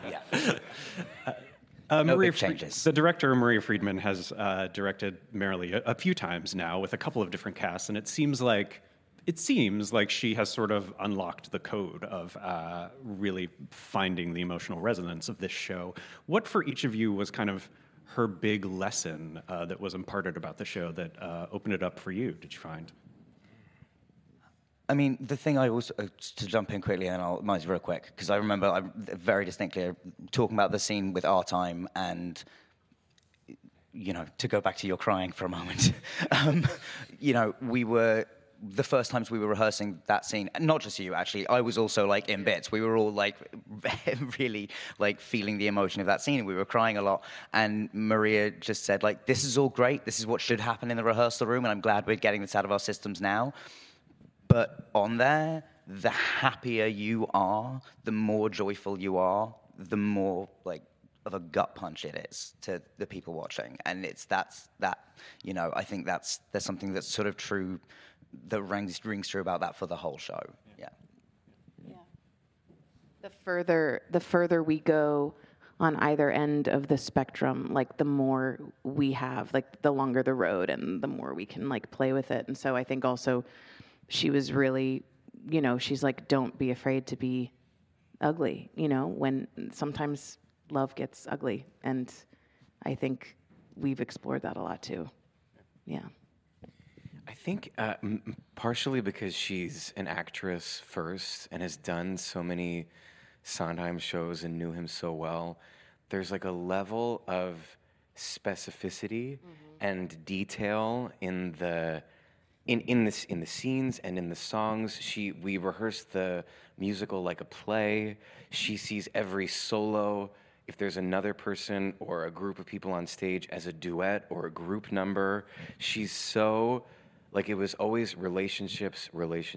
Yeah. No big changes. The director, Maria Friedman, has directed Merrily a few times now with a couple of different casts, and it seems like she has sort of unlocked the code of really finding the emotional resonance of this show. What for each of you was kind of her big lesson that was imparted about the show that opened it up for you, did you find? I mean, the thing I also, to jump in quickly, and I'll mine's real quick, because I remember very distinctly talking about the scene with Our Time, and, to go back to your crying for a moment, we were, the first times we were rehearsing that scene, and not just you, actually, I was also, like, in bits. We were all, like, really, like, feeling the emotion of that scene. We were crying a lot, and Maria just said, like, this is all great. This is what should happen in the rehearsal room, and I'm glad we're getting this out of our systems now. But on there, the happier you are, the more joyful you are, the more like of a gut punch it is to the people watching. And I think there's something that's sort of true, that rings true about that for the whole show. Yeah. The further we go on either end of the spectrum, like the more we have, like the longer the road and the more we can like play with it. And so I think also, she was really, she's like, don't be afraid to be ugly, when sometimes love gets ugly. And I think we've explored that a lot too. Yeah. I think partially because she's an actress first and has done so many Sondheim shows and knew him so well, there's like a level of specificity and detail in the scenes and in the songs. We rehearsed the musical like a play. She sees every solo, if there's another person or a group of people on stage, as a duet or a group number. She's so, like, it was always relationships.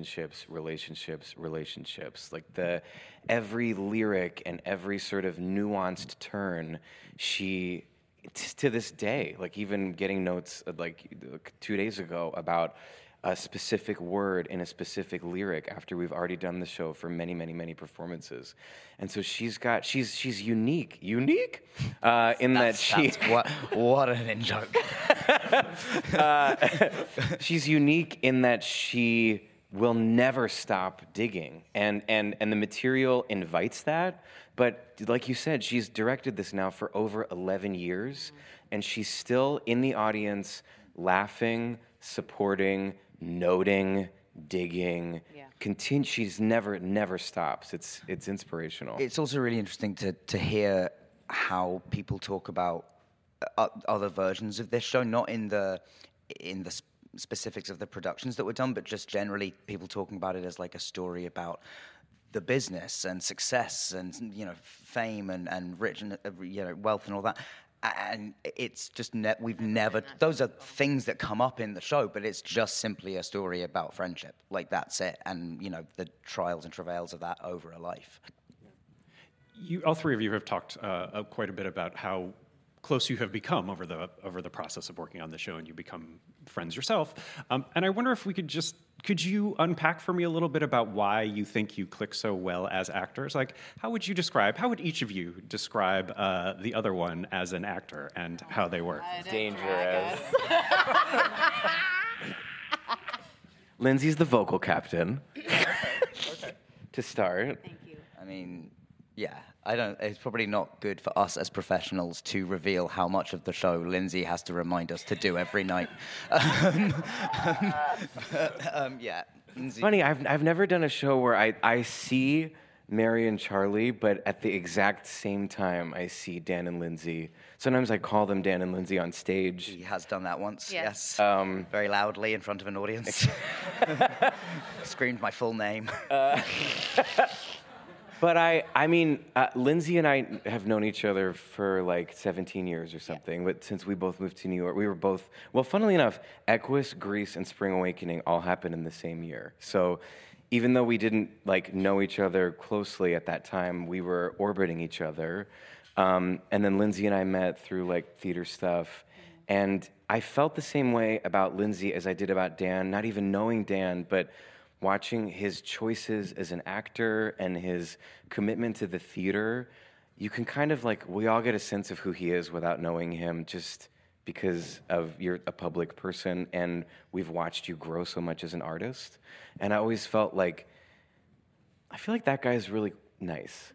Like every lyric and every sort of nuanced turn, she, to this day, like even getting notes like 2 days ago about a specific word in a specific lyric after we've already done the show for many, many, many performances. And so she's unique in that she... What an in-joke. She's unique in that she will never stop digging. And the material invites that. But like you said, she's directed this now for over 11 years, and she's still in the audience laughing, supporting, noting, digging. She's never stops. It's inspirational. It's also really interesting to hear how people talk about other versions of this show, not in the specifics of the productions that were done, but just generally people talking about it as like a story about the business and success and fame and rich and wealth and all that. And it's just we've never. Those are things that come up in the show, but it's just simply a story about friendship. Like that's it, and the trials and travails of that over a life. All three of you have talked quite a bit about how close you have become over the process of working on the show, and you become friends yourself. And I wonder if could you unpack for me a little bit about why you think you click so well as actors? Like, how would each of you describe the other one as an actor and how they work? Dangerous. Lindsay's the vocal captain. Okay. To start. Thank you. I mean, yeah, it's probably not good for us as professionals to reveal how much of the show Lindsay has to remind us to do every night. Yeah. It's funny, I've never done a show where I see Mary and Charlie, but at the exact same time I see Dan and Lindsay. Sometimes I call them Dan and Lindsay on stage. He has done that once, yes. Very Very loudly in front of an audience. Screamed my full name. But I mean, Lindsay and I have known each other for like 17 years or something. But since we both moved to New York, we were both, well, funnily enough, Equus, Grease, and Spring Awakening all happened in the same year. So even though we didn't like know each other closely at that time, we were orbiting each other. And then Lindsay and I met through like theater stuff. And I felt the same way about Lindsay as I did about Dan, not even knowing Dan, but watching his choices as an actor and his commitment to the theater. You can kind of like, we all get a sense of who he is without knowing him just because of you're a public person and we've watched you grow so much as an artist. And I always felt like, I feel like that guy is really nice.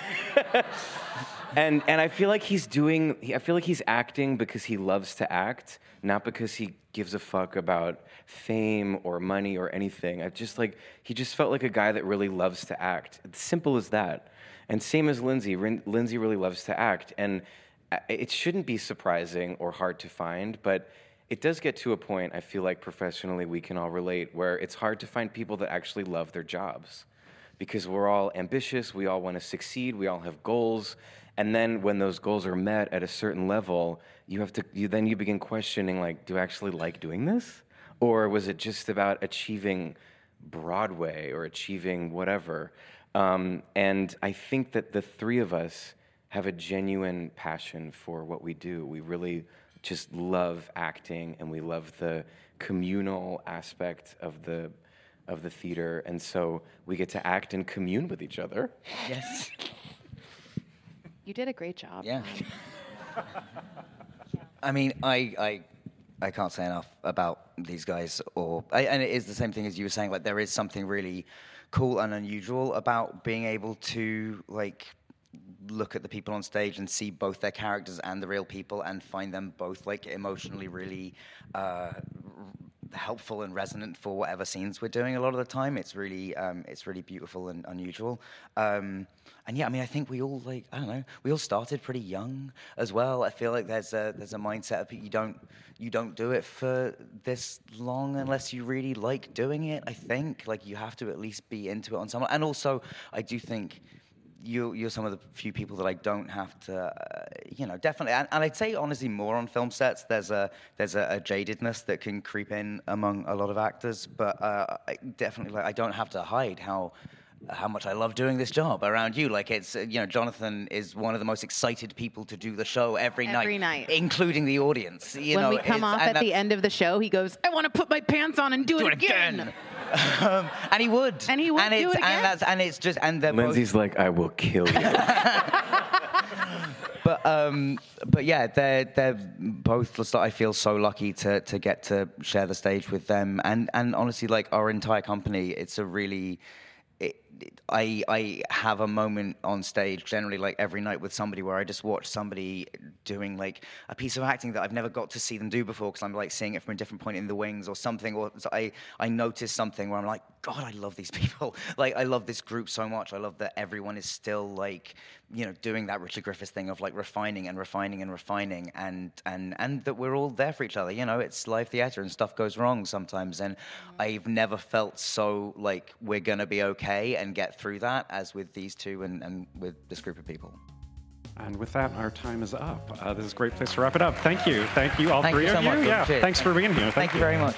And I feel like I feel like he's acting because he loves to act, not because he gives a fuck about fame or money or anything. He just felt like a guy that really loves to act. It's simple as that. And same as Lindsay. Lindsay really loves to act. And it shouldn't be surprising or hard to find, but it does get to a point, I feel like professionally we can all relate, where it's hard to find people that actually love their jobs. Because we're all ambitious, we all want to succeed, we all have goals, and then when those goals are met at a certain level, you begin questioning, like, do I actually like doing this? Or was it just about achieving Broadway or achieving whatever? And I think that the three of us have a genuine passion for what we do. We really just love acting, and we love the communal aspect of the theater, and so we get to act and commune with each other. Yes. You did a great job. Yeah. I mean, I can't say enough about these guys, and it is the same thing as you were saying, like there is something really cool and unusual about being able to like look at the people on stage and see both their characters and the real people and find them both like emotionally really helpful and resonant for whatever scenes we're doing. A lot of the time it's really beautiful and unusual, and yeah, I mean, I think we all we all started pretty young as well. I feel like there's a mindset of you don't do it for this long unless you really like doing it. I think like you have to at least be into it on some level. And also I do think you're some of the few people that I don't have to, definitely. And I'd say honestly more on film sets. There's a jadedness that can creep in among a lot of actors, but I definitely I don't have to hide how much I love doing this job around you. Like it's Jonathan is one of the most excited people to do the show every night, including the audience. When we come off at the end of the show, he goes, "I want to put my pants on and do it again." And he would. And he would do it again. And it's just, and they're Lindsay's both... like, I will kill you. But yeah, they're both just, I feel so lucky to get to share the stage with them, and honestly, like our entire company, it's a really. I have a moment on stage generally like every night with somebody where I just watch somebody doing like a piece of acting that I've never got to see them do before because I'm like seeing it from a different point in the wings or something, or so I notice something where I'm like, God, I love these people. Like I love this group so much. I love that everyone is still like, you know, doing that Richard Griffiths thing of like refining and that we're all there for each other. You know, it's live theater and stuff goes wrong sometimes, and I've never felt so like we're gonna be okay and get through that as with these two and with this group of people. And with that, our time is up. This is a great place to wrap it up. Thank you, all Thank three you so of you. much. Yeah, Cheers. thanks for being here. Thank you very much.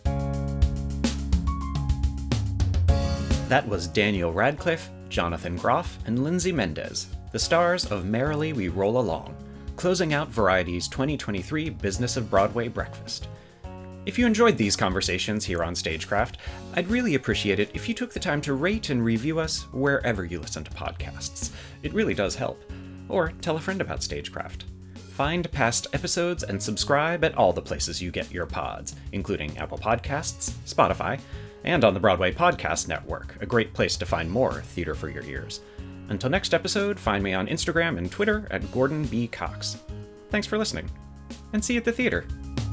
That was Daniel Radcliffe, Jonathan Groff, and Lindsay Mendez, the stars of Merrily We Roll Along, closing out Variety's 2023 Business of Broadway breakfast. If you enjoyed these conversations here on Stagecraft, I'd really appreciate it if you took the time to rate and review us wherever you listen to podcasts. It really does help. Or tell a friend about Stagecraft. Find past episodes and subscribe at all the places you get your pods, including Apple Podcasts, Spotify, and on the Broadway Podcast Network, a great place to find more theater for your ears. Until next episode, find me on Instagram and Twitter at Gordon B. Cox. Thanks for listening, and see you at the theater.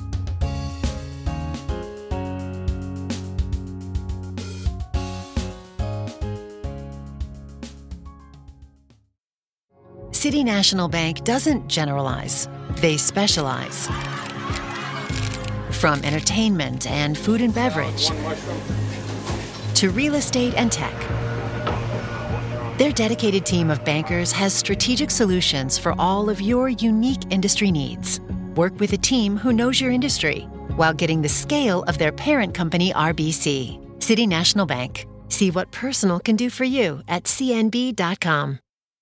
City National Bank doesn't generalize, they specialize. From entertainment and food and beverage to real estate and tech, their dedicated team of bankers has strategic solutions for all of your unique industry needs. Work with a team who knows your industry while getting the scale of their parent company, RBC. City National Bank. See what personal can do for you at cnb.com.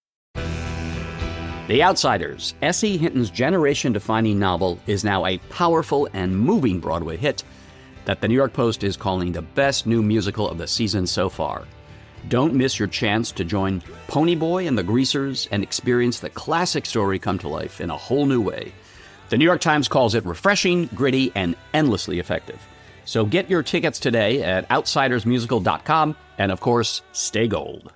The Outsiders, S.E. Hinton's generation-defining novel, is now a powerful and moving Broadway hit that the New York Post is calling the best new musical of the season so far. Don't miss your chance to join Ponyboy and the Greasers and experience the classic story come to life in a whole new way. The New York Times calls it refreshing, gritty, and endlessly effective. So get your tickets today at outsidersmusical.com, and of course, stay gold.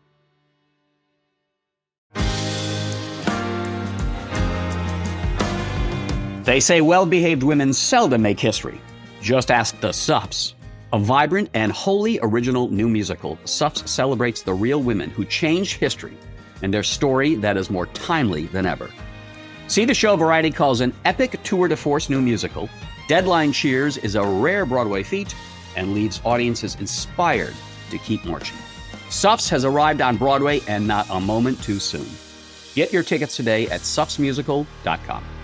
They say well-behaved women seldom make history. Just ask the Suffs. A vibrant and wholly original new musical, Suffs celebrates the real women who changed history and their story that is more timely than ever. See the show Variety calls an epic tour de force new musical. Deadline cheers is a rare Broadway feat and leaves audiences inspired to keep marching. Suffs has arrived on Broadway and not a moment too soon. Get your tickets today at suffsmusical.com.